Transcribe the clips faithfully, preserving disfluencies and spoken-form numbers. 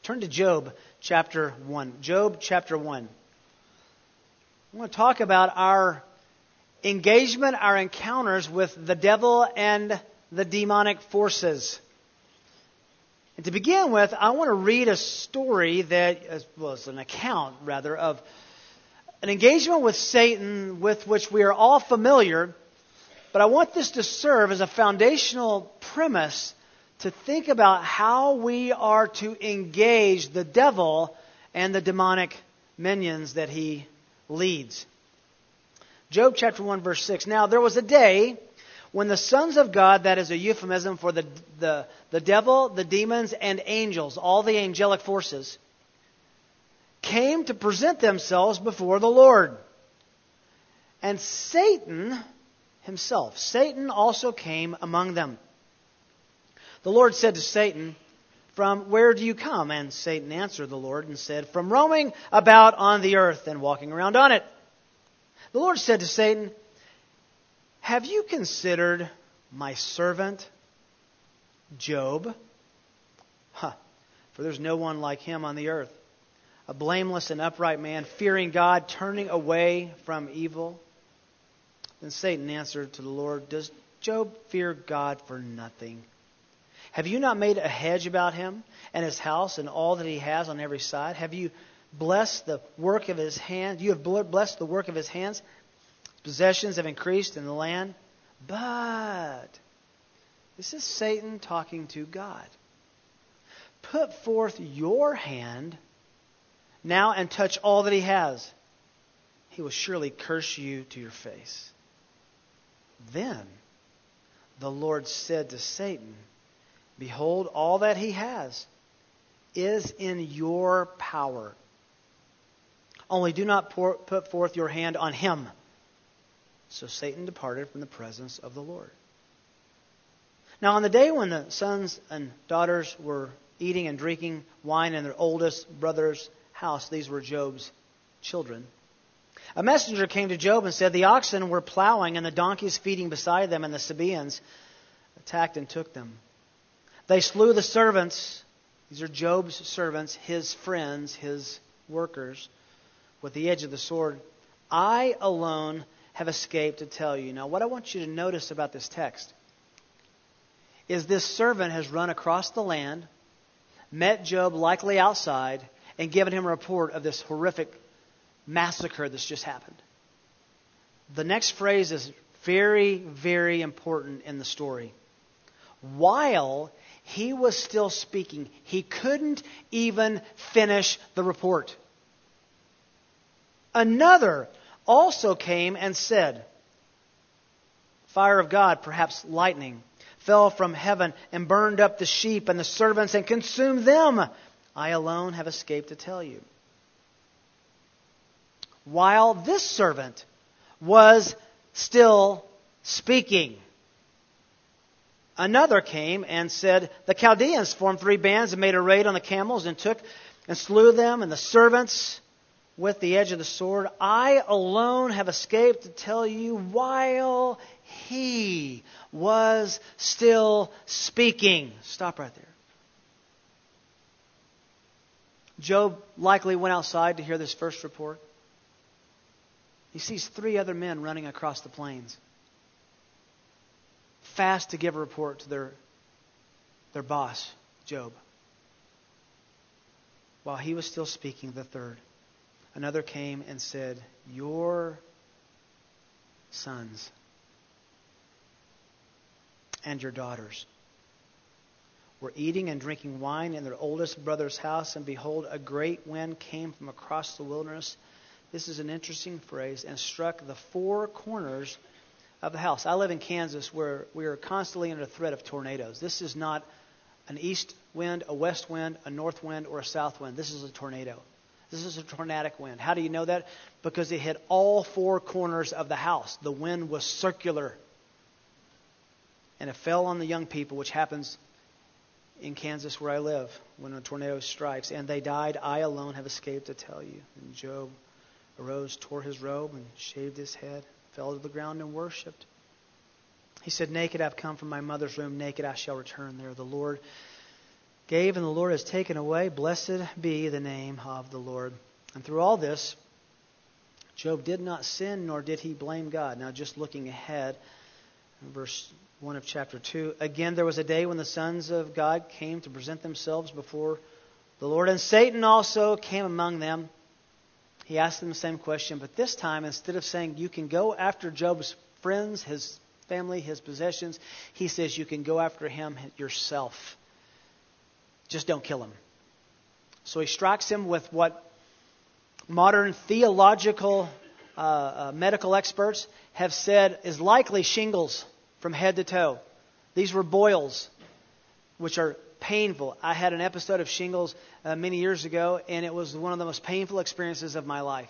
Turn to Job chapter one. Job chapter one. I want to talk about our engagement, our encounters with the devil and the demonic forces. And to begin with, I want to read a story that, well, it's an account, rather, of an engagement with Satan with which we are all familiar. But I want this to serve as a foundational premise to think about how we are to engage the devil and the demonic minions that he leads. Job chapter one, verse six. Now there was a day when the sons of God, that is a euphemism for the, the, the devil, the demons, and angels, all the angelic forces, came to present themselves before the Lord. And Satan himself, Satan also came among them. The Lord said to Satan, "From where do you come?" And Satan answered the Lord and said, "From roaming about on the earth and walking around on it." The Lord said to Satan, "Have you considered my servant Job? Huh, for there's no one like him on the earth, a blameless and upright man, fearing God, turning away from evil." Then Satan answered to the Lord, "Does Job fear God for nothing? Have you not made a hedge about him and his house and all that he has on every side? Have you blessed the work of his hands? You have blessed the work of his hands. Possessions have increased in the land." But this is Satan talking to God. "Put forth your hand now and touch all that he has. He will surely curse you to your face." Then the Lord said to Satan, "Behold, all that he has is in your power. Only do not pour, put forth your hand on him." So Satan departed from the presence of the Lord. Now on the day when the sons and daughters were eating and drinking wine in their oldest brother's house, these were Job's children, a messenger came to Job and said, "The oxen were plowing and the donkeys feeding beside them, and the Sabaeans attacked and took them. They slew the servants," these are Job's servants, his friends, his workers, "with the edge of the sword. I alone have escaped to tell you." Now, what I want you to notice about this text is this servant has run across the land, met Job likely outside, and given him a report of this horrific massacre that's just happened. The next phrase is very, very important in the story. While he was still speaking, he couldn't even finish the report. Another also came and said, "Fire of God, perhaps lightning, fell from heaven and burned up the sheep and the servants and consumed them. I alone have escaped to tell you." While this servant was still speaking, another came and said, "The Chaldeans formed three bands and made a raid on the camels and took and slew them and the servants with the edge of the sword. I alone have escaped to tell you," while he was still speaking. Stop right there. Job likely went outside to hear this first report. He sees three other men running across the plains, fast to give a report to their, their boss, Job. While he was still speaking, the third, another came and said, "Your sons and your daughters were eating and drinking wine in their oldest brother's house, and behold, a great wind came from across the wilderness." This is an interesting phrase, "and struck the four corners of the house." I live in Kansas, where we are constantly under threat of tornadoes. This is not an east wind, a west wind, a north wind, or a south wind. This is a tornado. This is a tornadic wind. How do you know that? Because it hit all four corners of the house. The wind was circular. And it fell on the young people, which happens in Kansas where I live when a tornado strikes. "And they died. I alone have escaped to tell you." And Job arose, tore his robe, and shaved his head, fell to the ground and worshipped. He said, "Naked I've come from my mother's womb, naked I shall return there. The Lord gave and the Lord has taken away. Blessed be the name of the Lord. And through all this, Job did not sin, nor did he blame God. Now, just looking ahead, verse one of chapter two. Again, there was a day when the sons of God came to present themselves before the Lord, and Satan also came among them. He asked them the same question, but this time, instead of saying, you can go after Job's friends, his family, his possessions, he says, you can go after him yourself. Just don't kill him. So he strikes him with what modern theological uh, uh, medical experts have said is likely shingles from head to toe. These were boils, which are painful. I had an episode of shingles uh, many years ago, and it was one of the most painful experiences of my life.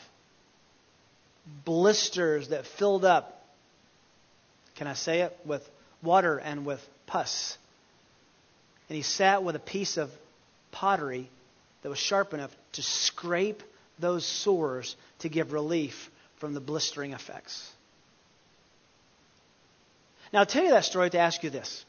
Blisters that filled up, can I say it, with water and with pus. And he sat with a piece of pottery that was sharp enough to scrape those sores to give relief from the blistering effects. Now, I'll tell you that story to ask you this.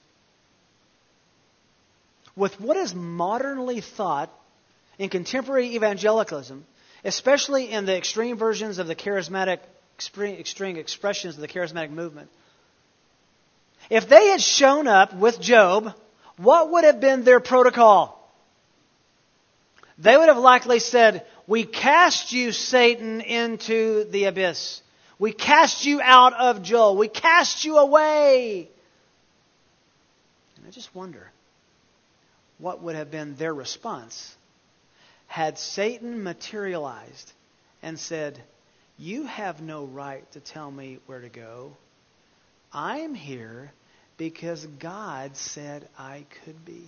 With what is modernly thought in contemporary evangelicalism, especially in the extreme versions of the charismatic, extreme expressions of the charismatic movement, if they had shown up with Job, what would have been their protocol? They would have likely said, we cast you, Satan, into the abyss. We cast you out of Job. We cast you away. And I just wonder, what would have been their response had Satan materialized and said, you have no right to tell me where to go. I'm here because God said I could be.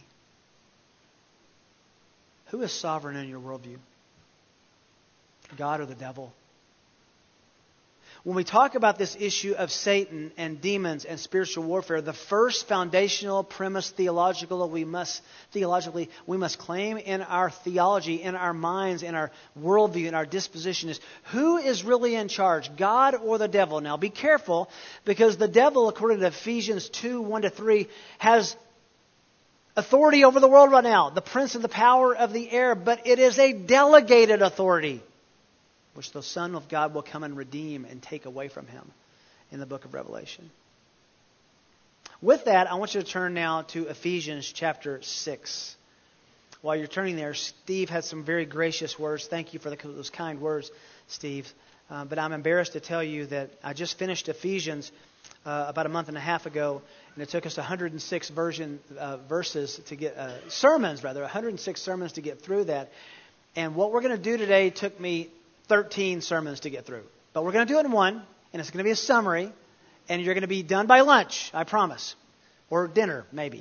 Who is sovereign in your worldview? God or the devil? When we talk about this issue of Satan and demons and spiritual warfare, the first foundational premise theological we must theologically we must claim in our theology, in our minds, in our worldview, in our disposition is who is really in charge, God or the devil? Now be careful, because the devil, according to Ephesians two, one to three, has authority over the world right now, the prince of the power of the air, but it is a delegated authority, which the Son of God will come and redeem and take away from him in the book of Revelation. With that, I want you to turn now to Ephesians chapter six. While you're turning there, Steve had some very gracious words. Thank you for the, those kind words, Steve. Uh, but I'm embarrassed to tell you that I just finished Ephesians uh, about a month and a half ago, and it took us one hundred six version uh, verses to get uh, sermons, rather one hundred six sermons to get through that. And what we're going to do today took me thirteen sermons to get through. But we're going to do it in one, and it's going to be a summary, and you're going to be done by lunch, I promise. Or dinner, maybe.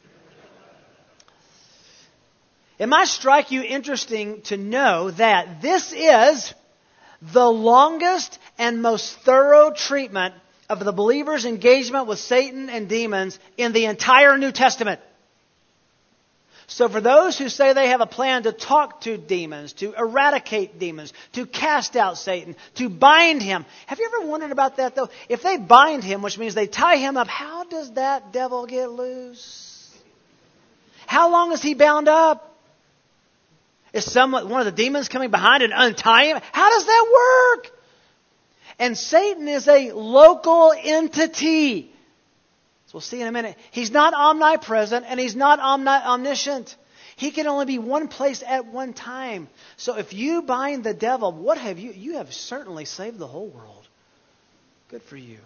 It might strike you interesting to know that this is the longest and most thorough treatment of the believer's engagement with Satan and demons in the entire New Testament. So for those who say they have a plan to talk to demons, to eradicate demons, to cast out Satan, to bind him. Have you ever wondered about that though? If they bind him, which means they tie him up, how does that devil get loose? How long is he bound up? Is someone, one of the demons coming behind and untie him? How does that work? And Satan is a local entity. So we'll see in a minute. He's not omnipresent and he's not omni- omniscient. He can only be one place at one time. So if you bind the devil, what have you? You have certainly saved the whole world. Good for you.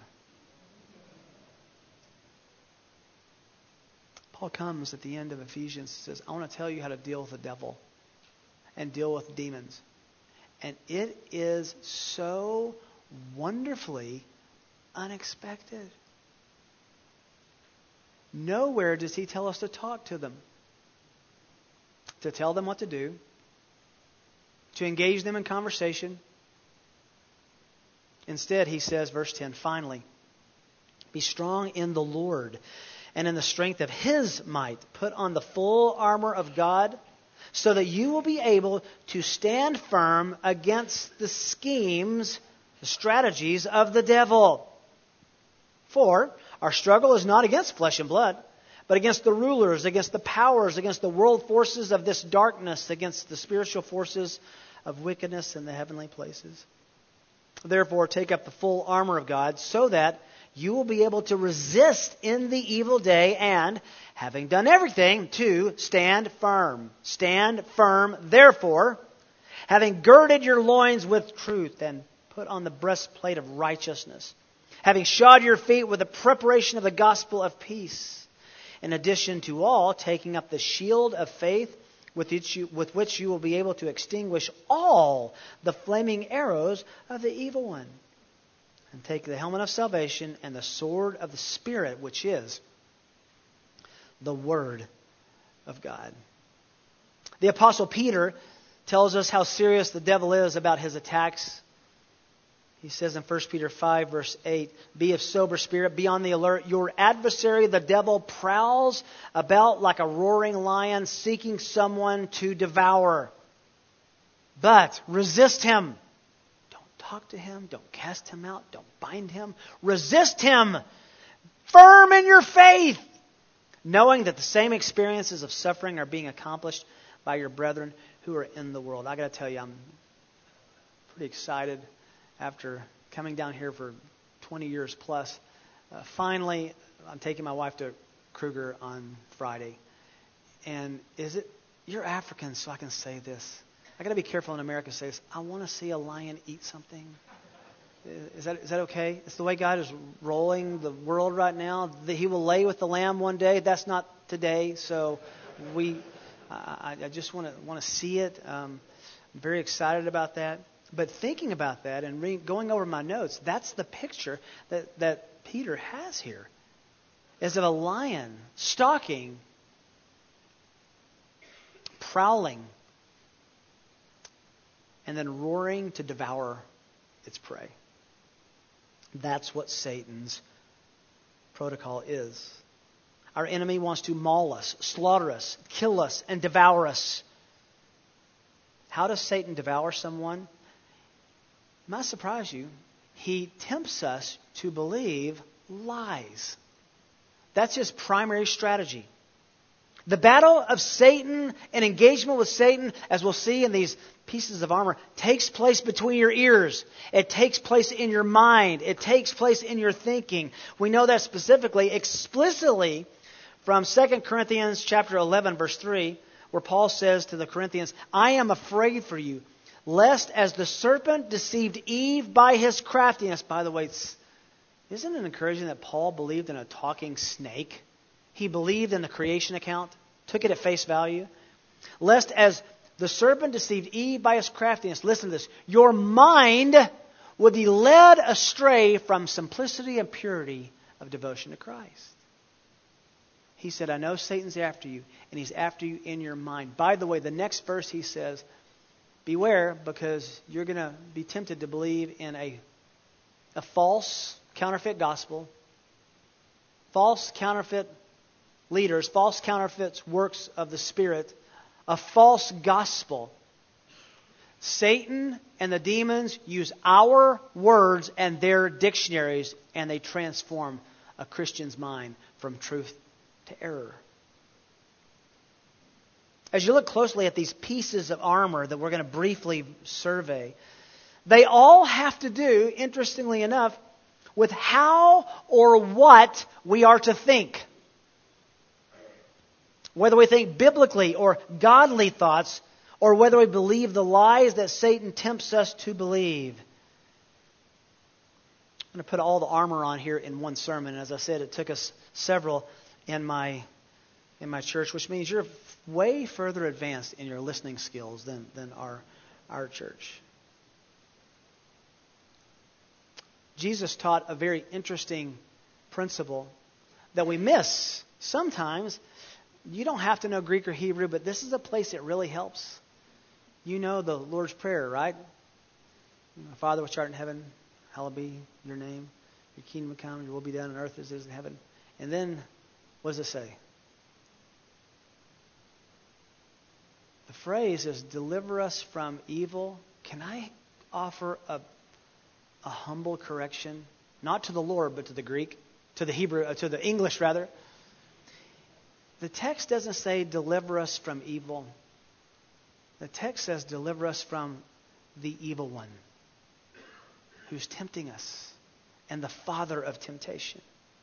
Paul comes at the end of Ephesians and says, I want to tell you how to deal with the devil and deal with demons. And it is so wonderfully unexpected. Nowhere does he tell us to talk to them, to tell them what to do, to engage them in conversation. Instead, he says, verse ten, finally, be strong in the Lord and in the strength of His might. Put on the full armor of God so that you will be able to stand firm against the schemes, the strategies of the devil. For our struggle is not against flesh and blood, but against the rulers, against the powers, against the world forces of this darkness, against the spiritual forces of wickedness in the heavenly places. Therefore, take up the full armor of God so that you will be able to resist in the evil day and, having done everything, to stand firm. Stand firm, therefore, having girded your loins with truth and put on the breastplate of righteousness, having shod your feet with the preparation of the gospel of peace. In addition to all, taking up the shield of faith with which you, with which you will be able to extinguish all the flaming arrows of the evil one. And take the helmet of salvation and the sword of the Spirit, which is the Word of God. The Apostle Peter tells us how serious the devil is about his attacks. He says in First Peter five, verse eight, be of sober spirit, be on the alert. Your adversary, the devil, prowls about like a roaring lion, seeking someone to devour. But resist him. Don't talk to him. Don't cast him out. Don't bind him. Resist him. Firm in your faith, knowing that the same experiences of suffering are being accomplished by your brethren who are in the world. I got to tell you, I'm pretty excited. After coming down here for twenty years plus, uh, finally, I'm taking my wife to Kruger on Friday. And is it, you're African, so I can say this. I got to be careful in America to say this. I want to see a lion eat something. Is that is that okay? It's the way God is rolling the world right now. That He will lay with the lamb one day. That's not today. So we, I, I just want to want to see it. Um, I'm very excited about that. But thinking about that and re- going over my notes, that's the picture that, that Peter has here. As of a lion stalking, prowling, and then roaring to devour its prey. That's what Satan's protocol is. Our enemy wants to maul us, slaughter us, kill us, and devour us. How does Satan devour someone? Might surprise you. He tempts us to believe lies. That's his primary strategy. The battle of Satan and engagement with Satan, as we'll see in these pieces of armor, takes place between your ears. It takes place in your mind. It takes place in your thinking. We know that specifically, explicitly from Second Corinthians chapter eleven, verse three, where Paul says to the Corinthians, I am afraid for you, lest as the serpent deceived Eve by his craftiness. By the way, isn't it encouraging that Paul believed in a talking snake? He believed in the creation account, took it at face value. Lest as the serpent deceived Eve by his craftiness, listen to this, your mind would be led astray from simplicity and purity of devotion to Christ. He said, I know Satan's after you, and he's after you in your mind. By the way, the next verse he says, beware, because you're going to be tempted to believe in a, a false, counterfeit gospel, false, counterfeit leaders, false, counterfeit works of the Spirit, a false gospel. Satan and the demons use our words and their dictionaries, and they transform a Christian's mind from truth to error. As you look closely at these pieces of armor that we're going to briefly survey, they all have to do, interestingly enough, with how or what we are to think. Whether we think biblically or godly thoughts, or whether we believe the lies that Satan tempts us to believe. I'm going to put all the armor on here in one sermon. As I said, it took us several in my in my church, which means you're way further advanced in your listening skills than, than our, our church. Jesus taught a very interesting principle that we miss sometimes. You don't have to know Greek or Hebrew, but this is a place that really helps. You know the Lord's Prayer, right? Father which art in heaven, hallowed be your name. Your kingdom come, your will be done on earth as it is in heaven. And then, what does it say? The phrase is, deliver us from evil. Can I offer a, a humble correction? Not to the Lord, but to the Greek, to the Hebrew, uh, to the English rather. the text doesn't say deliver us from evil. The text says deliver us from the evil one who's tempting us and the father of temptation.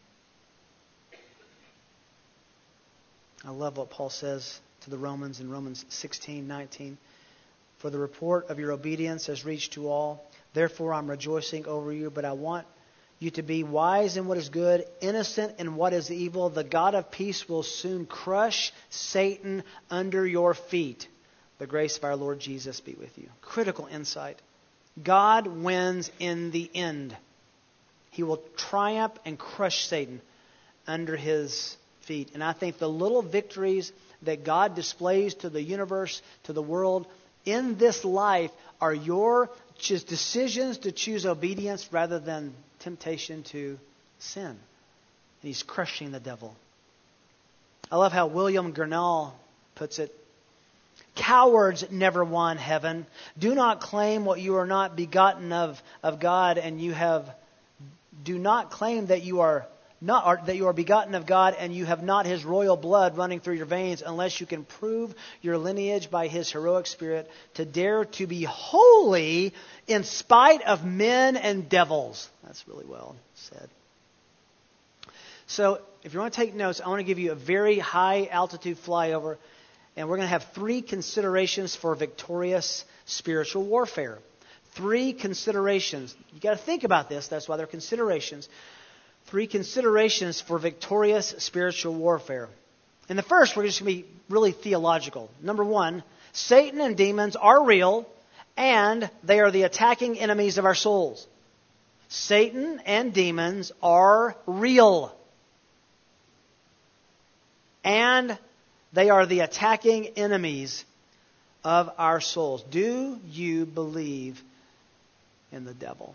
I love what Paul says to the Romans in Romans sixteen nineteen. For the report of your obedience has reached to all. Therefore I'm rejoicing over you, but I want you to be wise in what is good, innocent in what is evil. The God of peace will soon crush Satan under your feet. The grace of our Lord Jesus be with you. Critical insight. God wins in the end. He will triumph and crush Satan under his feet. And I think the little victories that God displays to the universe, to the world, in this life are your just decisions to choose obedience rather than temptation to sin. And he's crushing the devil. I love how William Gurnall puts it. Cowards never won heaven. Do not claim what you are not begotten of, of God, and you have do not claim that you are not or that you are begotten of God and you have not his royal blood running through your veins unless you can prove your lineage by his heroic spirit to dare to be holy in spite of men and devils. That's really well said. So if you want to take notes, I want to give you a very high altitude flyover, and we're going to have three considerations for victorious spiritual warfare. Three considerations. You got to think about this. That's why they're considerations. Three considerations for victorious spiritual warfare. And the first, we're just going to be really theological. Number one, Satan and demons are real, and they are the attacking enemies of our souls. Satan and demons are real, and they are the attacking enemies of our souls. Do you believe in the devil?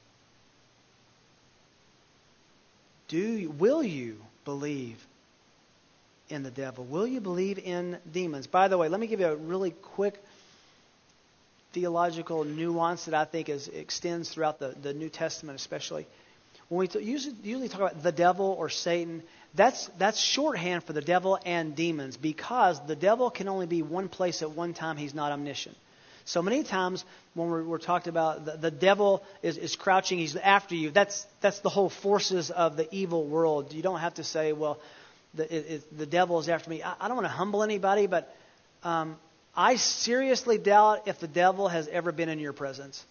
Do you, will you believe in the devil? Will you believe in demons? By the way, let me give you a really quick theological nuance that I think is, extends throughout the, the New Testament especially. When we t- usually, usually talk about the devil or Satan, that's that's shorthand for the devil and demons, because the devil can only be one place at one time. He's not omniscient. So many times when we're, we're talking about the, the devil is, is crouching, he's after you, that's that's the whole forces of the evil world. You don't have to say, well, the, it, it, the devil is after me. I, I don't want to humble anybody, but um, I seriously doubt if the devil has ever been in your presence.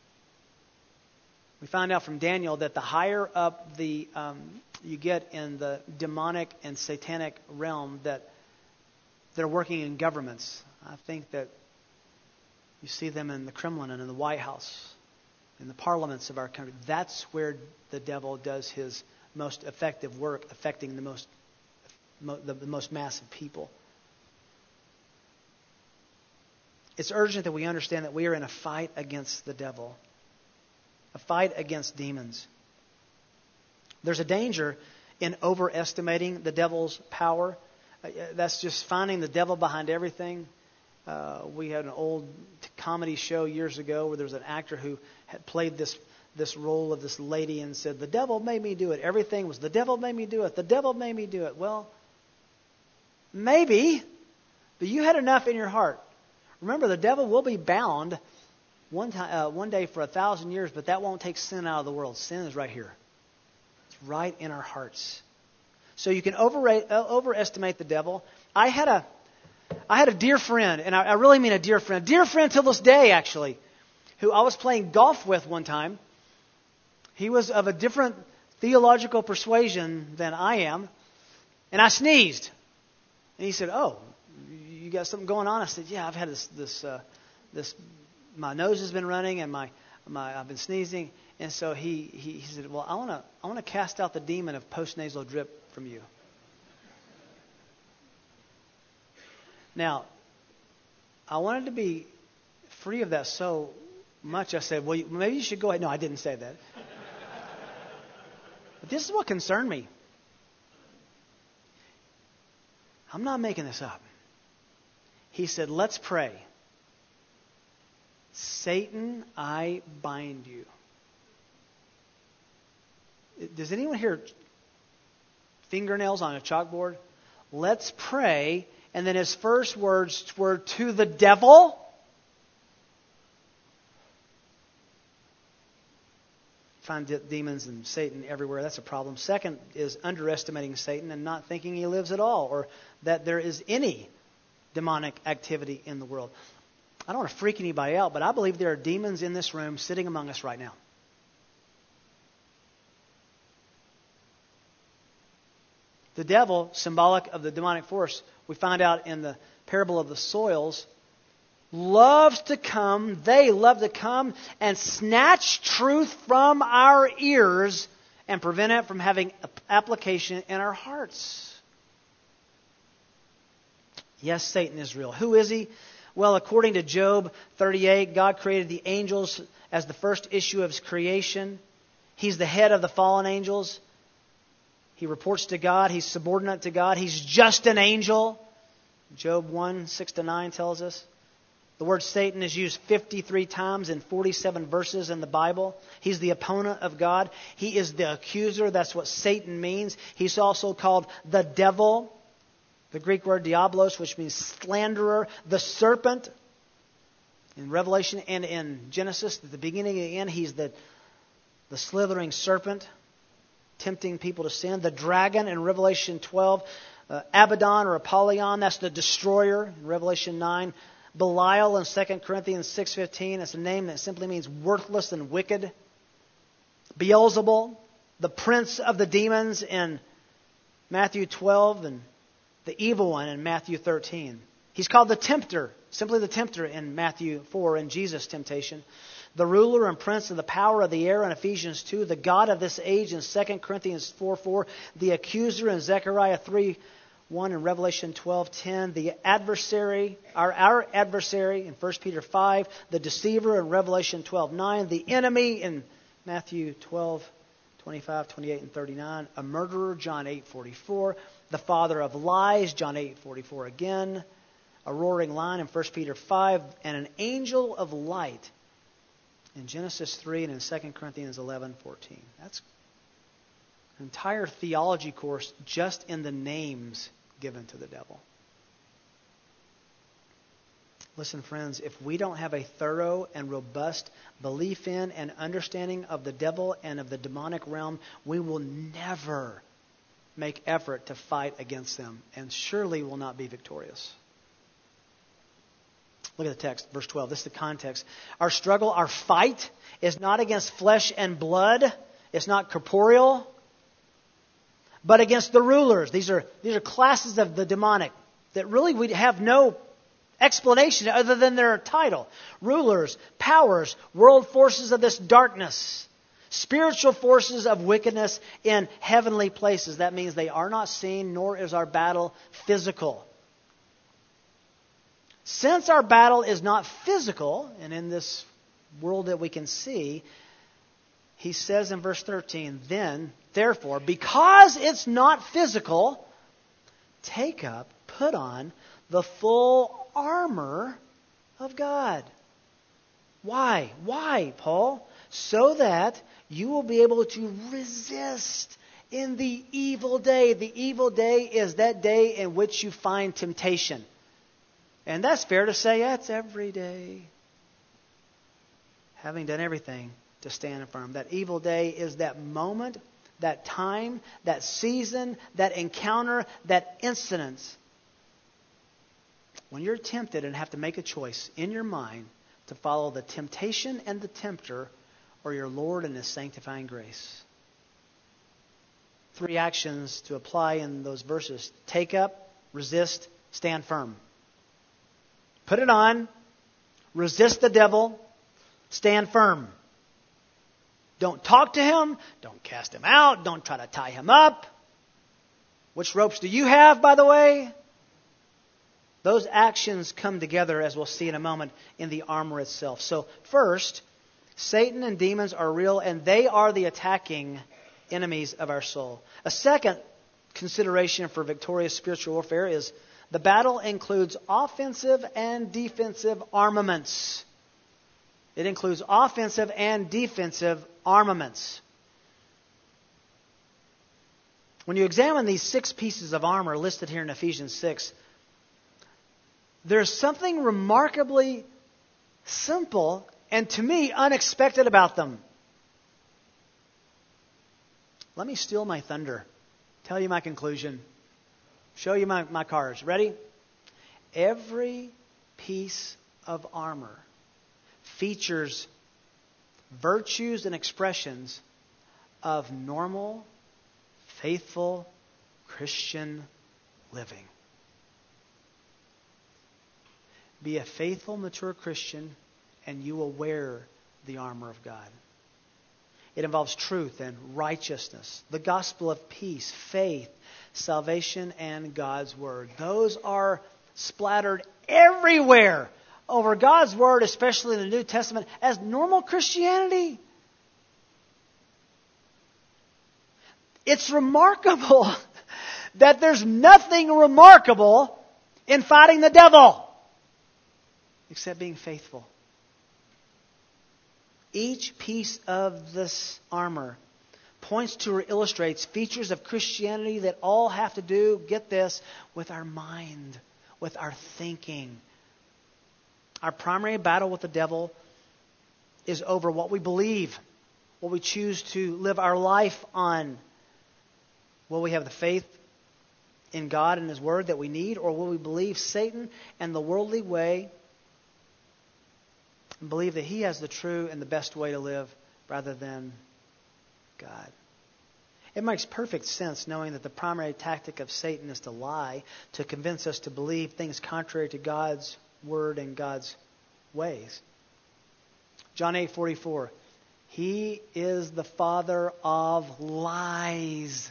We find out from Daniel that the higher up the um, you get in the demonic and satanic realm, that they're working in governments. I think that you see them in the Kremlin and in the White House, in the parliaments of our country. That's where the devil does his most effective work, affecting the most mo- the, the most massive people. It's urgent that we understand that we are in a fight against the devil, a fight against demons. There's a danger in overestimating the devil's power. Uh, that's just finding the devil behind everything. Uh, we had an old comedy show years ago where there was an actor who had played this this role of this lady and said, "The devil made me do it." Everything was, "The devil made me do it. The devil made me do it." Well, maybe, but you had enough in your heart. Remember, the devil will be bound one time, uh, one day for a thousand years, but that won't take sin out of the world. Sin is right here. It's right in our hearts. So you can overrate, uh, overestimate the devil. I had a I had a dear friend, and I, I really mean a dear friend, a dear friend till this day, actually, who I was playing golf with one time. He was of a different theological persuasion than I am, and I sneezed. And he said, "Oh, you got something going on?" I said, "Yeah, I've had this, this, uh, this. My nose has been running, and my, my, I've been sneezing." And so he, he, he said, "Well, I want to, I want to cast out the demon of postnasal drip from you." Now, I wanted to be free of that so much, I said, "Well, maybe you should go ahead." No, I didn't say that. But this is what concerned me. I'm not making this up. He said, "Let's pray. Satan, I bind you." Does anyone hear fingernails on a chalkboard? let's pray. And then his first words were to the devil. Find de- demons and Satan everywhere. That's a problem. Second is underestimating Satan and not thinking he lives at all, or that there is any demonic activity in the world. I don't want to freak anybody out, but I believe there are demons in this room sitting among us right now. The devil, symbolic of the demonic force, we find out in the parable of the soils, loves to come, they love to come and snatch truth from our ears and prevent it from having application in our hearts. Yes, Satan is real. Who is he? Well, according to Job thirty-eight, God created the angels as the first issue of his creation. He's the head of the fallen angels. He reports to God. He's subordinate to God. He's just an angel. Job one, six to nine tells us. The word Satan is used fifty-three times in forty-seven verses in the Bible. He's the opponent of God. He is the accuser. That's what Satan means. He's also called the devil. The Greek word diablos, which means slanderer. The serpent. In Revelation and in Genesis, at the beginning and the end, he's the, the slithering serpent, tempting people to sin. The dragon in Revelation twelve. Uh, Abaddon or Apollyon, that's the destroyer in Revelation nine. Belial in Second Corinthians six fifteen, that's a name that simply means worthless and wicked. Beelzebul, the prince of the demons in Matthew twelve, and the evil one in Matthew thirteen. He's called the tempter, simply the tempter in Matthew four in Jesus' temptation. The ruler and prince of the power of the air in Ephesians two. The God of this age in Second Corinthians four four. The accuser in Zechariah three one and Revelation twelve ten. The adversary, our, our adversary in First Peter five. The deceiver in Revelation twelve nine. The enemy in Matthew twelve twenty-five, twenty-eight, and thirty-nine. A murderer, John eight forty-four. The father of lies, John eight forty-four again. A roaring lion in First Peter five. And an angel of light in Genesis three and in Second Corinthians eleven fourteen. That's an entire theology course just in the names given to the devil. Listen, friends, if we don't have a thorough and robust belief in and understanding of the devil and of the demonic realm, we will never make effort to fight against them and surely will not be victorious. Look at the text, verse twelve. This is the context. Our struggle, our fight is not against flesh and blood. It's not corporeal. But against the rulers. These are, these are classes of the demonic that really we have no explanation other than their title. Rulers, powers, world forces of this darkness. Spiritual forces of wickedness in heavenly places. That means they are not seen, nor is our battle physical. Since our battle is not physical, and in this world that we can see, he says in verse thirteen, then, therefore, because it's not physical, take up, put on the full armor of God. Why? Why, Paul? So that you will be able to resist in the evil day. The evil day is that day in which you find temptation. And that's fair to say, that's every day. Having done everything to stand firm. That evil day is that moment, that time, that season, that encounter, that incident when you're tempted and have to make a choice in your mind to follow the temptation and the tempter or your Lord and His sanctifying grace. Three actions to apply in those verses. Take up, resist, stand firm. Put it on, resist the devil, stand firm. Don't talk to him, don't cast him out, don't try to tie him up. Which ropes do you have, by the way? Those actions come together, as we'll see in a moment, in the armor itself. So first, Satan and demons are real, and they are the attacking enemies of our soul. A second consideration for victorious spiritual warfare is the battle includes offensive and defensive armaments. It includes offensive and defensive armaments. When you examine these six pieces of armor listed here in Ephesians six, there's something remarkably simple and, to me, unexpected about them. Let me steal my thunder. Tell you my conclusion. Show you my, my cards. Ready? Every piece of armor features virtues and expressions of normal, faithful Christian living. Be a faithful, mature Christian, and you will wear the armor of God. It involves truth and righteousness, the gospel of peace, faith, salvation, and God's word. Those are splattered everywhere over God's word, especially in the New Testament, as normal Christianity. It's remarkable that there's nothing remarkable in fighting the devil except being faithful. Each piece of this armor points to or illustrates features of Christianity that all have to do, get this, with our mind, with our thinking. Our primary battle with the devil is over what we believe, what we choose to live our life on. Will we have the faith in God and His Word that we need, or will we believe Satan and the worldly way and believe that he has the true and the best way to live rather than God? It makes perfect sense knowing that the primary tactic of Satan is to lie, to convince us to believe things contrary to God's Word and God's ways. John eight forty-four. He is the father of lies.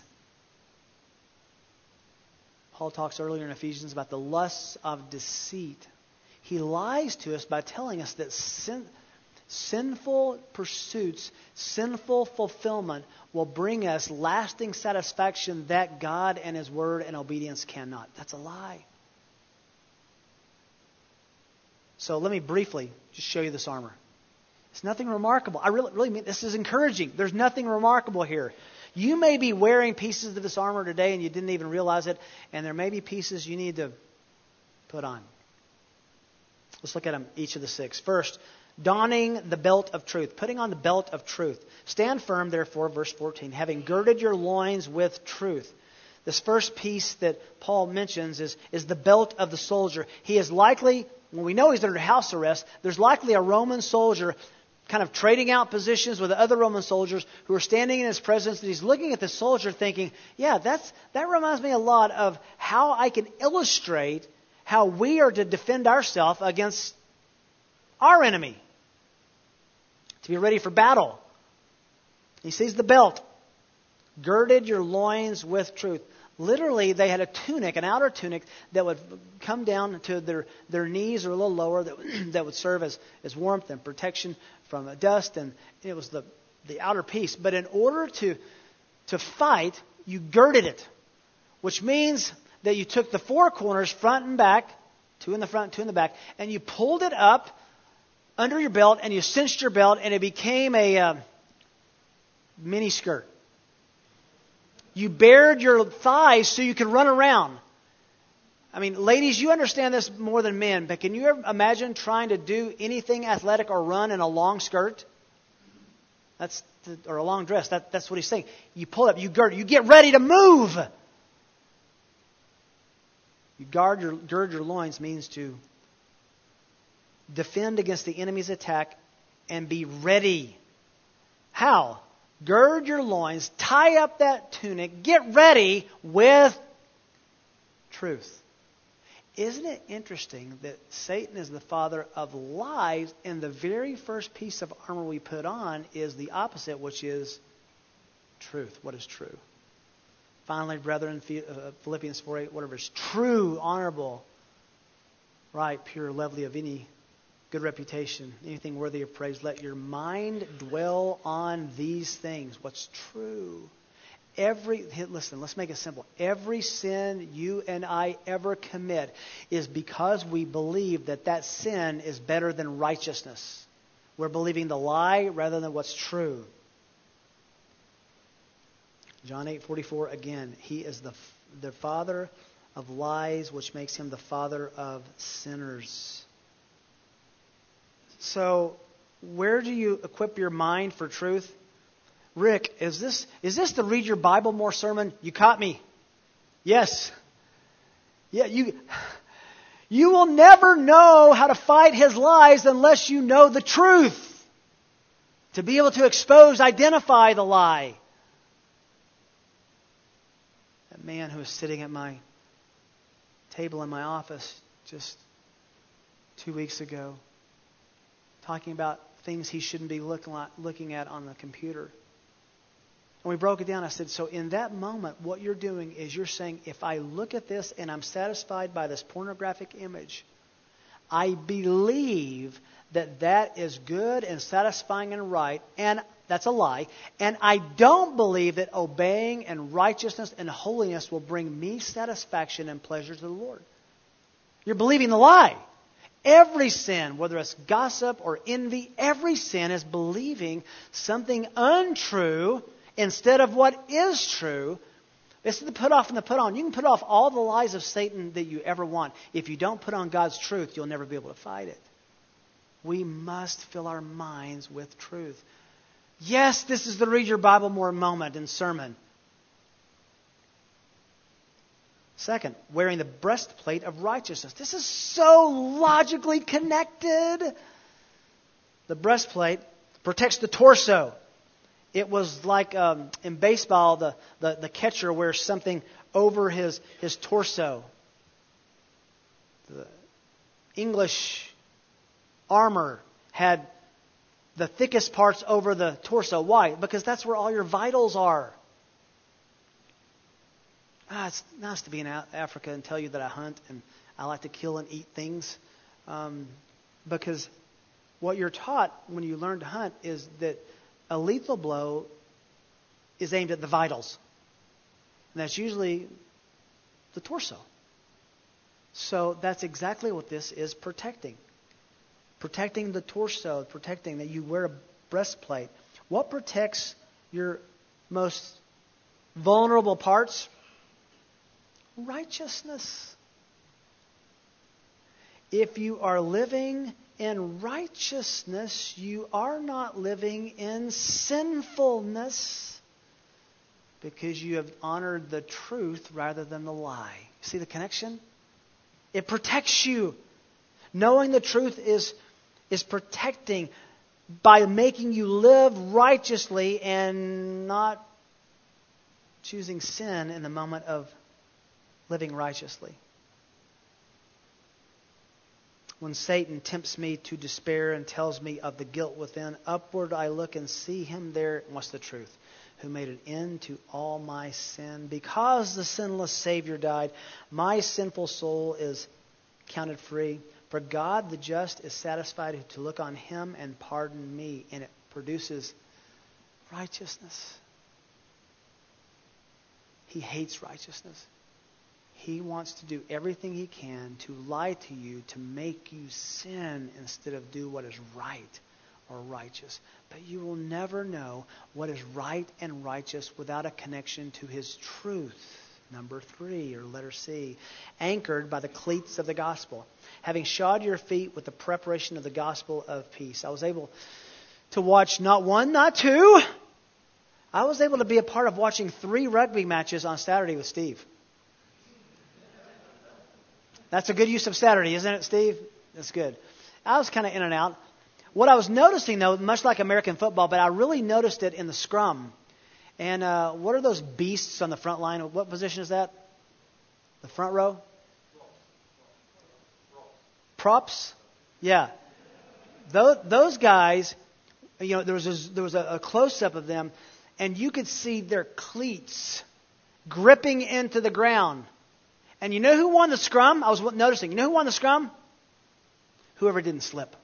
Paul talks earlier in Ephesians about the lusts of deceit. He lies to us by telling us that sin, sinful pursuits, sinful fulfillment will bring us lasting satisfaction that God and His Word and obedience cannot. That's a lie. So let me briefly just show you this armor. It's nothing remarkable. I really, really mean this is encouraging. There's nothing remarkable here. You may be wearing pieces of this armor today and you didn't even realize it, and there may be pieces you need to put on. Let's look at them, each of the six. First, donning the belt of truth, putting on the belt of truth. Stand firm, therefore, verse fourteen, having girded your loins with truth. This first piece that Paul mentions is, is the belt of the soldier. He is likely, when we know he's under house arrest, there's likely a Roman soldier kind of trading out positions with the other Roman soldiers who are standing in his presence, and he's looking at the soldier thinking, yeah, that's that reminds me a lot of how I can illustrate how we are to defend ourselves against our enemy, to be ready for battle. He sees the belt. Girded your loins with truth. Literally, they had a tunic, an outer tunic, that would come down to their, their knees or a little lower, that, that would serve as, as warmth and protection from dust, and it was the, the outer piece. But in order to, to fight, you girded it, which means that you took the four corners, front and back, two in the front, two in the back, and you pulled it up under your belt, and you cinched your belt, and it became a uh, mini skirt. You bared your thighs so you could run around. I mean, ladies, you understand this more than men, but can you ever imagine trying to do anything athletic or run in a long skirt? That's the, or a long dress. That, that's what he's saying. You pull up, you gird, you get ready to move. You guard your, gird your loins means to defend against the enemy's attack and be ready. How? Gird your loins, tie up that tunic, get ready with truth. Isn't it interesting that Satan is the father of lies, and the very first piece of armor we put on is the opposite, which is truth. What is true? Finally, brethren, Philippians four eight, whatever is true, honorable, right, pure, lovely, of any good reputation, anything worthy of praise, let your mind dwell on these things. What's true? Every, listen, let's make it simple. Every sin you and I ever commit is because we believe that that sin is better than righteousness. We're believing the lie rather than what's true. John eight forty-four again. He is the, the father of lies, which makes him the father of sinners. So, where do you equip your mind for truth? Rick, is this is this the Read Your Bible More sermon? You caught me. Yes. Yeah, you you will never know how to fight his lies unless you know the truth. To be able to expose, identify the lie. That man who was sitting at my table in my office just two weeks ago, talking about things he shouldn't be looking at, looking at on the computer. And we broke it down. I said, so in that moment, what you're doing is you're saying, if I look at this and I'm satisfied by this pornographic image, I believe that that is good and satisfying and right, and that's a lie. And I don't believe that obeying and righteousness and holiness will bring me satisfaction and pleasure to the Lord. You're believing the lie. Every sin, whether it's gossip or envy, every sin is believing something untrue instead of what is true. It's the put off and the put on. You can put off all the lies of Satan that you ever want. If you don't put on God's truth, you'll never be able to fight it. We must fill our minds with truth. Yes, this is the Read Your Bible More moment and sermon. Second, wearing the breastplate of righteousness. This is so logically connected. The breastplate protects the torso. It was like um, in baseball, the, the, the catcher wears something over his, his torso. The English armor had the thickest parts over the torso. Why? Because that's where all your vitals are. Ah, it's nice to be in Africa and tell you that I hunt and I like to kill and eat things. Um, because what you're taught when you learn to hunt is that a lethal blow is aimed at the vitals. And that's usually the torso. So that's exactly what this is protecting. Protecting the torso, protecting that you wear a breastplate. What protects your most vulnerable parts? Righteousness. If you are living in righteousness, you are not living in sinfulness because you have honored the truth rather than the lie. See the connection? It protects you. Knowing the truth is, is protecting by making you live righteously and not choosing sin in the moment of living righteously. When Satan tempts me to despair and tells me of the guilt within, upward I look and see him there. What's the truth? Who made an end to all my sin. Because the sinless Savior died, my sinful soul is counted free. For God the just is satisfied to look on him and pardon me. And it produces righteousness. He hates righteousness. He wants to do everything he can to lie to you, to make you sin instead of do what is right or righteous. But you will never know what is right and righteous without a connection to his truth. Number three, or letter C, anchored by the cleats of the gospel. Having shod your feet with the preparation of the gospel of peace. I was able to watch not one, not two. I was able to be a part of watching three rugby matches on Saturday with Steve. That's a good use of Saturday, isn't it, Steve? That's good. I was kind of in and out. What I was noticing, though, much like American football, but I really noticed it in the scrum. And uh, what are those beasts on the front line? What position is that? The front row? Props? Yeah. Those, those guys, you know, there was a, there was a, a close-up of them, and you could see their cleats gripping into the ground. And you know who won the scrum? I was noticing. You know who won the scrum? Whoever didn't slip.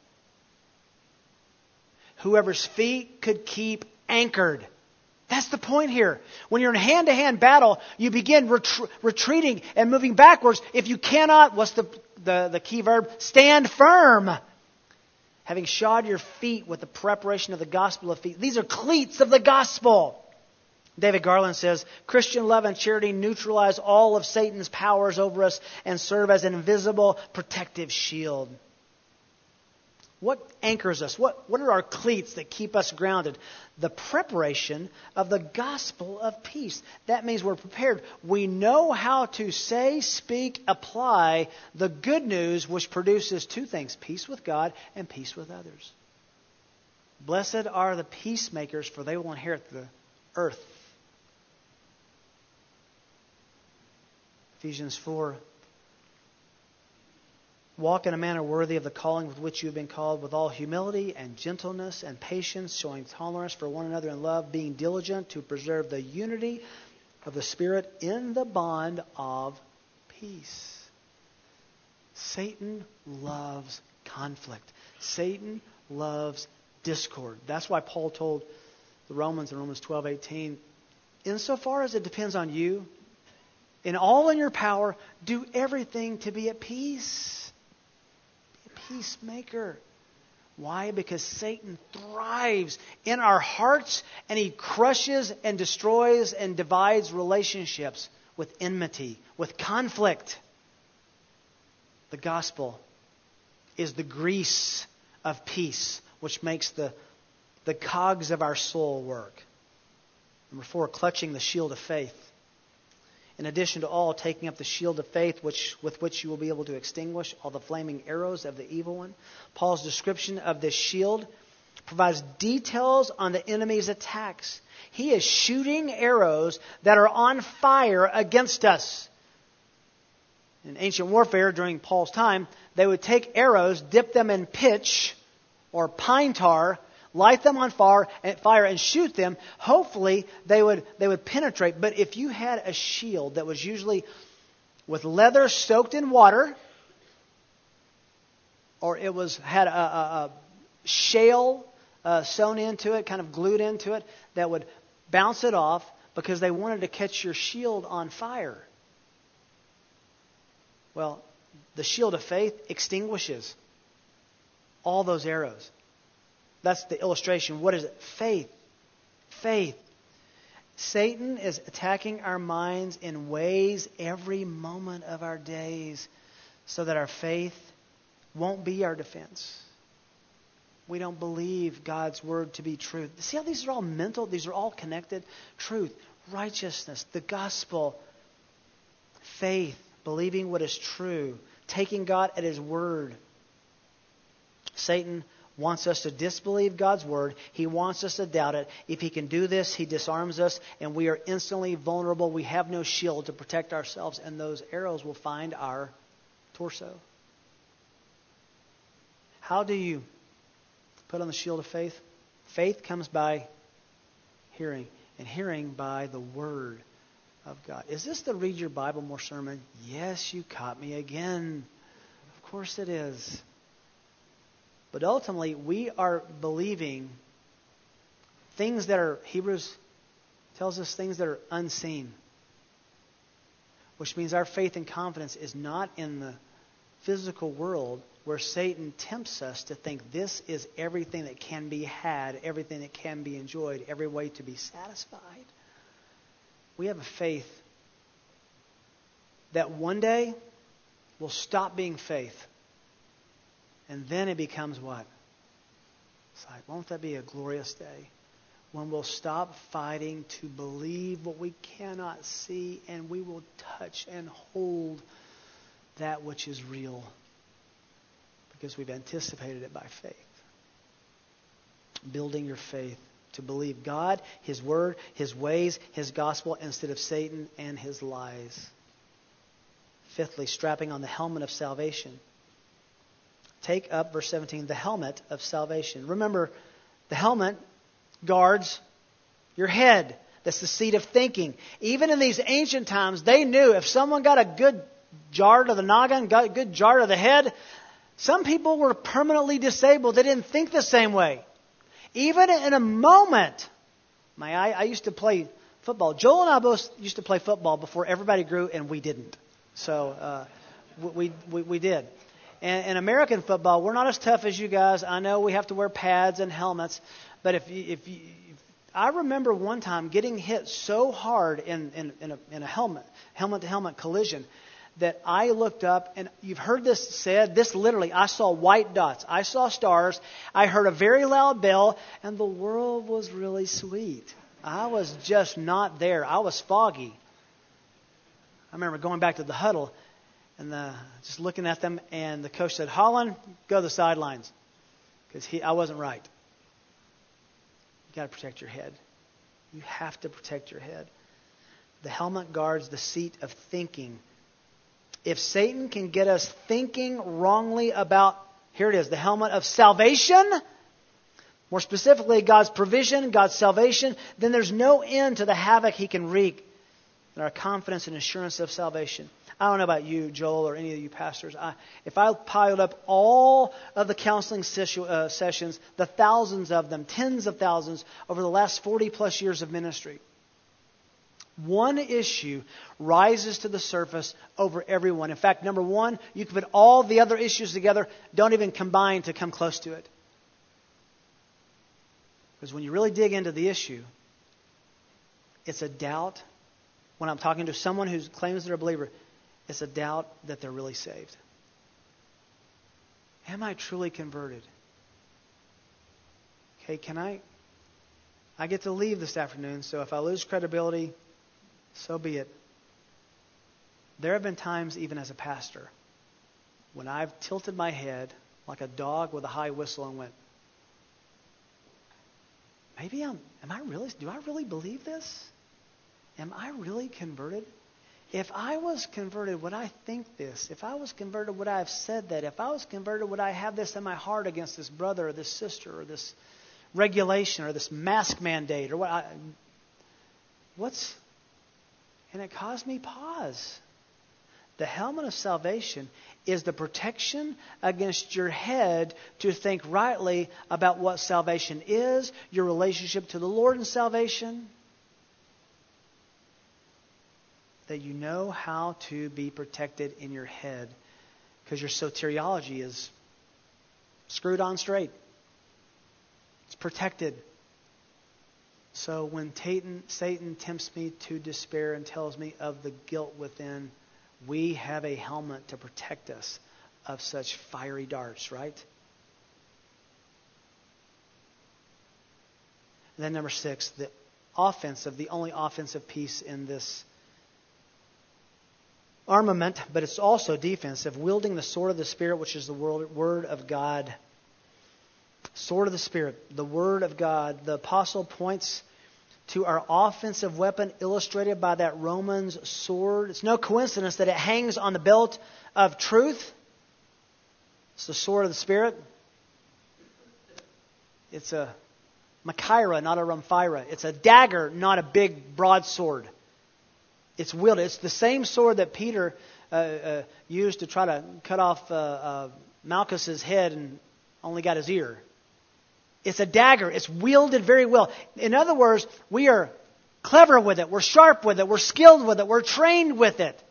Whoever's feet could keep anchored. That's the point here. When you're in hand-to-hand battle, you begin ret- retreating and moving backwards. If you cannot, what's the, the, the key verb? Stand firm. Having shod your feet with the preparation of the gospel of feet. These are cleats of the gospel. David Garland says, Christian love and charity neutralize all of Satan's powers over us and serve as an invisible protective shield. What anchors us? What, what are our cleats that keep us grounded? The preparation of the gospel of peace. That means we're prepared. We know how to say, speak, apply the good news which produces two things, peace with God and peace with others. Blessed are the peacemakers, for they will inherit the earth. Ephesians four. Walk in a manner worthy of the calling with which you have been called, with all humility and gentleness and patience, showing tolerance for one another in love, being diligent to preserve the unity of the Spirit in the bond of peace. Satan loves conflict. Satan loves discord. That's why Paul told the Romans in Romans twelve eighteen, insofar as it depends on you, in all in your power, do everything to be at peace. Peacemaker. Why? Because Satan thrives in our hearts and he crushes and destroys and divides relationships with enmity, with conflict. The gospel is the grease of peace which makes the, the cogs of our soul work. Number four, clutching the shield of faith. In addition to all, taking up the shield of faith which, with which you will be able to extinguish all the flaming arrows of the evil one. Paul's description of this shield provides details on the enemy's attacks. He is shooting arrows that are on fire against us. In ancient warfare during Paul's time, they would take arrows, dip them in pitch or pine tar, light them on fire and fire and shoot them. Hopefully they would they would penetrate. But if you had a shield that was usually with leather soaked in water, or it was had a, a, a shale uh, sewn into it, kind of glued into it, that would bounce it off because they wanted to catch your shield on fire. Well, the shield of faith extinguishes all those arrows. That's the illustration. What is it? Faith. Faith. Satan is attacking our minds in ways every moment of our days so that our faith won't be our defense. We don't believe God's word to be true. See how these are all mental? These are all connected. Truth, righteousness, the gospel, faith, believing what is true, taking God at His word. Satan wants us to disbelieve God's word. He wants us to doubt it. If he can do this, he disarms us, and we are instantly vulnerable. We have no shield to protect ourselves, and those arrows will find our torso. How do you put on the shield of faith? Faith comes by hearing, and hearing by the word of God. Is this the Read Your Bible More sermon? Yes, you caught me again. Of course it is. But ultimately, we are believing things that are, Hebrews tells us, things that are unseen. Which means our faith and confidence is not in the physical world where Satan tempts us to think this is everything that can be had, everything that can be enjoyed, every way to be satisfied. We have a faith that one day will stop being faith. And then it becomes what? It's like, won't that be a glorious day? When we'll stop fighting to believe what we cannot see, and we will touch and hold that which is real. Because we've anticipated it by faith. Building your faith to believe God, His Word, His ways, His gospel, instead of Satan and his lies. Fifthly, strapping on the helmet of salvation. Take up, verse seventeen, the helmet of salvation. Remember, the helmet guards your head. That's the seat of thinking. Even in these ancient times, they knew if someone got a good jar to the noggin, got a good jar to the head, some people were permanently disabled. They didn't think the same way. Even in a moment, my I, I used to play football. Joel and I both used to play football before everybody grew, and we didn't. So uh, we, we we did. And in American football, we're not as tough as you guys. I know we have to wear pads and helmets, but if you, if you, I remember one time getting hit so hard in, in, in, a, in a helmet, helmet-to-helmet collision, that I looked up, and you've heard this said, this literally, I saw white dots. I saw stars. I heard a very loud bell, and the world was really sweet. I was just not there. I was foggy. I remember going back to the huddle and the, just looking at them, and the coach said, Holland, go to the sidelines, because he I wasn't right. You got to protect your head. You have to protect your head. The helmet guards the seat of thinking. If Satan can get us thinking wrongly about, here it is, the helmet of salvation, more specifically God's provision, God's salvation, then there's no end to the havoc he can wreak in our confidence and assurance of salvation. I don't know about you, Joel, or any of you pastors. I, if I piled up all of the counseling session, uh, sessions, the thousands of them, tens of thousands, over the last forty plus years of ministry, one issue rises to the surface over every one. In fact, number one, you can put all the other issues together, don't even combine to come close to it. Because when you really dig into the issue, it's a doubt. When I'm talking to someone who claims they're a believer, it's a doubt that they're really saved. Am I truly converted? Okay, can I? I get to leave this afternoon, so if I lose credibility, so be it. There have been times, even as a pastor, when I've tilted my head like a dog with a high whistle and went, maybe I'm, am I really, do I really believe this? Am I really converted? If I was converted, would I think this? If I was converted, would I have said that? If I was converted, would I have this in my heart against this brother or this sister or this regulation or this mask mandate or what? I, what's, and it caused me pause. The helmet of salvation is the protection against your head to think rightly about what salvation is, your relationship to the Lord in salvation, that you know how to be protected in your head because your soteriology is screwed on straight. It's protected. So when Satan, Satan tempts me to despair and tells me of the guilt within, we have a helmet to protect us of such fiery darts, right? And then number six, the offensive, the only offensive piece in this armament, but it's also defensive, wielding the sword of the Spirit, which is the Word of God. Sword of the Spirit, the Word of God. The apostle points to our offensive weapon illustrated by that Romans sword. It's no coincidence that it hangs on the belt of truth. It's the sword of the Spirit. It's a Machaira, not a Ramphira. It's a dagger, not a big broadsword. It's wielded. It's the same sword that Peter uh, uh, used to try to cut off uh, uh, Malchus's head and only got his ear. It's a dagger. It's wielded very well. In other words, we are clever with it. We're sharp with it. We're skilled with it. We're trained with it.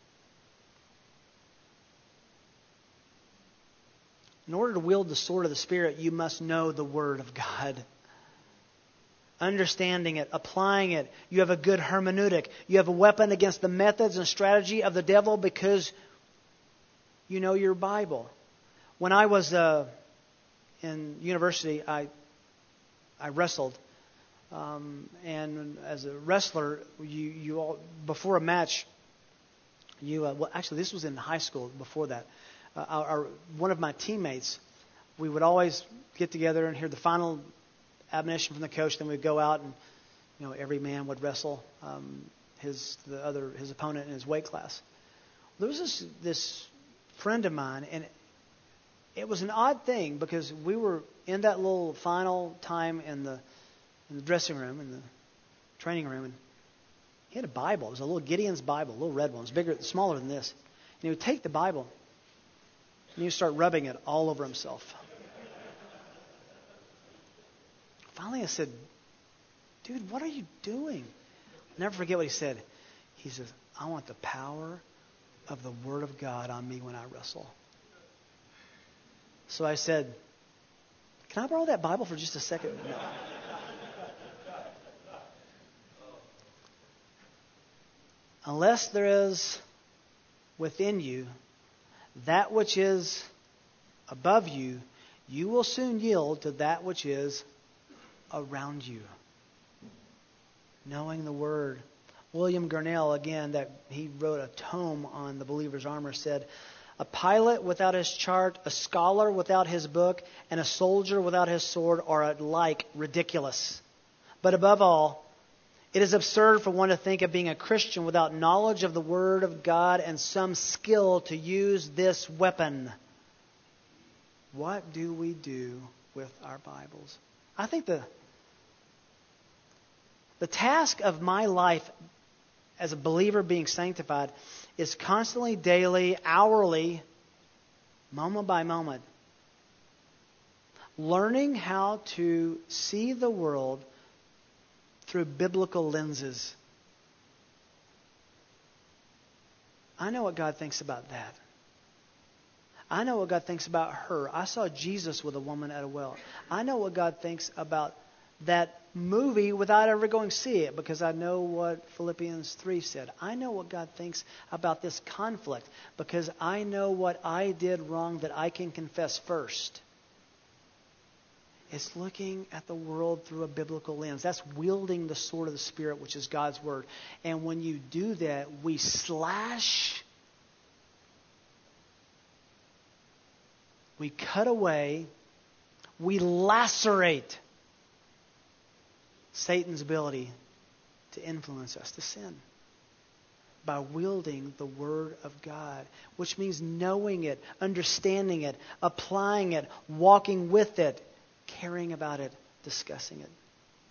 In order to wield the sword of the Spirit, you must know the Word of God. Understanding it, applying it. You have a good hermeneutic. You have a weapon against the methods and strategy of the devil because you know your Bible. When I was uh, in university, I I wrestled, um, and as a wrestler, you you all before a match, you uh, well actually this was in high school. Before that, uh, our, our one of my teammates, we would always get together and hear the final admonition from the coach. Then we'd go out and, you know, every man would wrestle um, his the other his opponent in his weight class. There was this this friend of mine, and it was an odd thing because we were in that little final time in the in the dressing room, in the training room, and he had a Bible. It was a little Gideon's Bible, a little red one. It was bigger, smaller than this. And he would take the Bible and he would start rubbing it all over himself. Finally, I said, dude, what are you doing? I'll never forget what he said. He says, I want the power of the Word of God on me when I wrestle. So I said, can I borrow that Bible for just a second? No. unless there is within you that which is above you, you will soon yield to that which is around you. Knowing the Word. William Gurnall, again, that he wrote a tome on the believer's armor, said, a pilot without his chart, a scholar without his book, and a soldier without his sword are alike ridiculous. But above all, it is absurd for one to think of being a Christian without knowledge of the Word of God and some skill to use this weapon. What do we do with our Bibles? I think the, the task of my life as a believer being sanctified is constantly, daily, hourly, moment by moment, learning how to see the world through biblical lenses. I know what God thinks about that. I know what God thinks about her. I saw Jesus with a woman at a well. I know what God thinks about that movie without ever going to see it, because I know what Philippians three said. I know what God thinks about this conflict because I know what I did wrong that I can confess first. It's looking at the world through a biblical lens. That's wielding the sword of the Spirit, which is God's Word. And when you do that, we slash, we cut away, we lacerate Satan's ability to influence us to sin by wielding the Word of God, which means knowing it, understanding it, applying it, walking with it, caring about it, discussing it.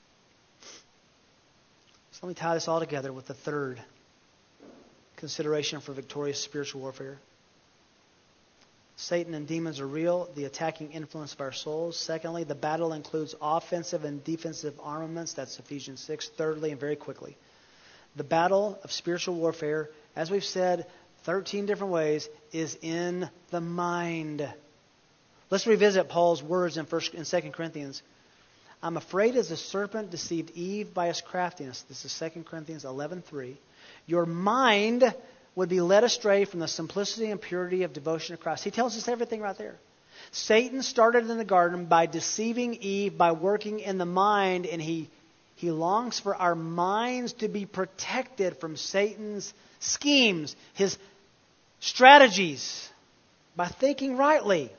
So let me tie this all together with the third consideration for victorious spiritual warfare. Satan and demons are real, the attacking influence of our souls. Secondly, the battle includes offensive and defensive armaments. That's Ephesians six. Thirdly, and very quickly, the battle of spiritual warfare, as we've said thirteen different ways, is in the mind. Let's revisit Paul's words in First in Second Corinthians. I'm afraid as the serpent deceived Eve by his craftiness. This is Second Corinthians eleven three. Your mind would be led astray from the simplicity and purity of devotion to Christ. He tells us everything right there. Satan started in the garden by deceiving Eve, by working in the mind, and he, he longs for our minds to be protected from Satan's schemes, his strategies, by thinking rightly.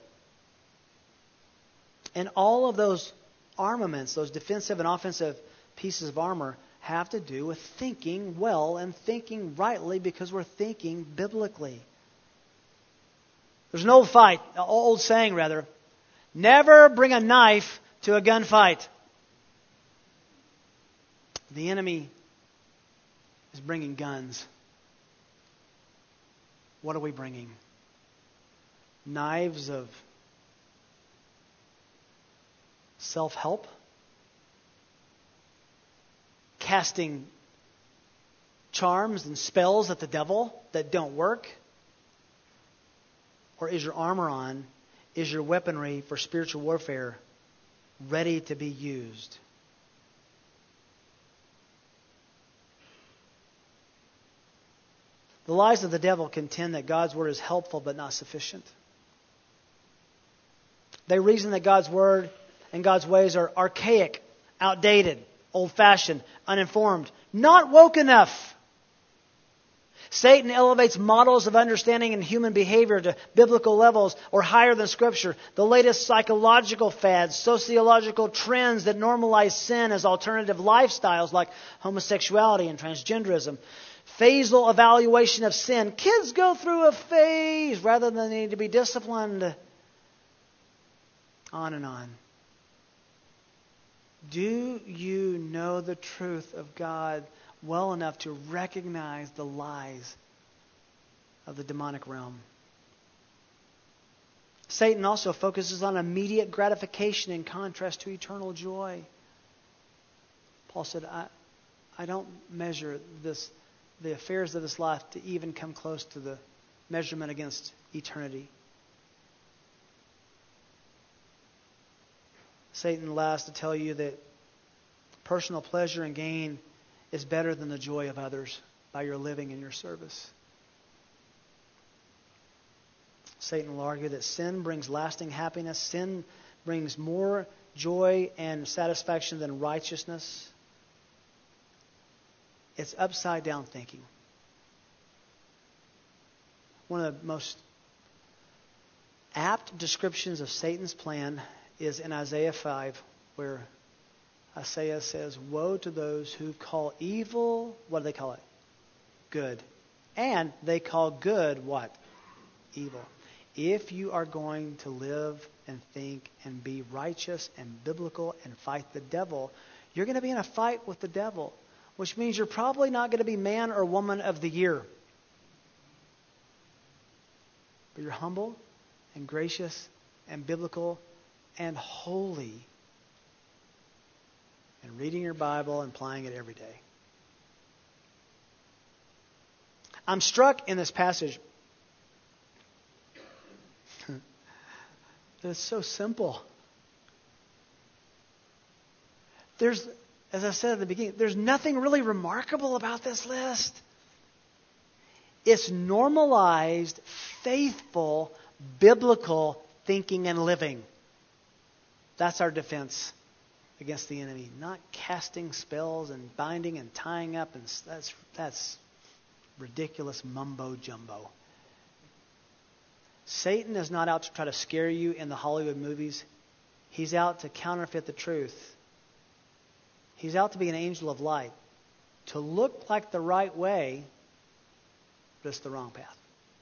And all of those armaments, those defensive and offensive pieces of armor, have to do with thinking well and thinking rightly, because we're thinking biblically. There's an old fight, an old saying rather, never bring a knife to a gunfight. The enemy is bringing guns. What are we bringing? Knives of self-help? Casting charms and spells at the devil that don't work? Or is your armor on? Is your weaponry for spiritual warfare ready to be used? The lies of the devil contend that God's Word is helpful but not sufficient. They reason that God's Word and God's ways are archaic, outdated, old-fashioned, uninformed, not woke enough. Satan elevates models of understanding and human behavior to biblical levels or higher than Scripture. The latest psychological fads, sociological trends that normalize sin as alternative lifestyles like homosexuality and transgenderism. Phasal evaluation of sin. Kids go through a phase rather than they need to be disciplined. On and on. Do you know the truth of God well enough to recognize the lies of the demonic realm? Satan also focuses on immediate gratification in contrast to eternal joy. Paul said, I, I don't measure this, the affairs of this life to even come close to the measurement against eternity. Satan lies to tell you that personal pleasure and gain is better than the joy of others. by your living and your service. Satan will argue that sin brings lasting happiness. Sin brings more joy and satisfaction than righteousness. It's upside down thinking. One of the most apt descriptions of Satan's plan is in Isaiah five, where Isaiah says, "Woe to those who call evil," what do they call it? Good. And they call good what? Evil. If you are going to live and think and be righteous and biblical and fight the devil, you're going to be in a fight with the devil, which means you're probably not going to be man or woman of the year. But you're humble and gracious and biblical and holy and reading your Bible and applying it every day. I'm struck in this passage that it's so simple. There's, as I said at the beginning, there's nothing really remarkable about this list. It's normalized, faithful, biblical thinking and living. That's our defense against the enemy. Not casting spells and binding and tying up. And that's, that's ridiculous mumbo jumbo. Satan is not out to try to scare you in the Hollywood movies. He's out to counterfeit the truth. He's out to be an angel of light, to look like the right way, but it's the wrong path.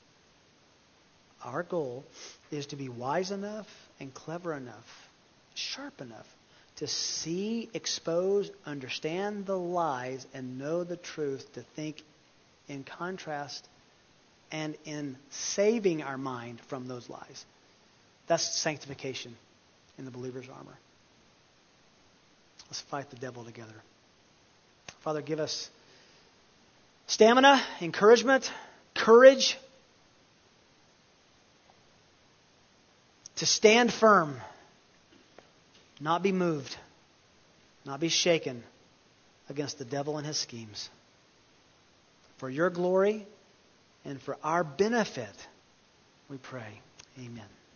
Our goal is to be wise enough and clever enough, sharp enough to see, expose, understand the lies, and know the truth, to think in contrast and in saving our mind from those lies. That's sanctification in the believer's armor. Let's fight the devil together. Father, give us stamina, encouragement, courage to stand firm, not be moved, not be shaken against the devil and his schemes. For your glory and for our benefit, we pray. Amen.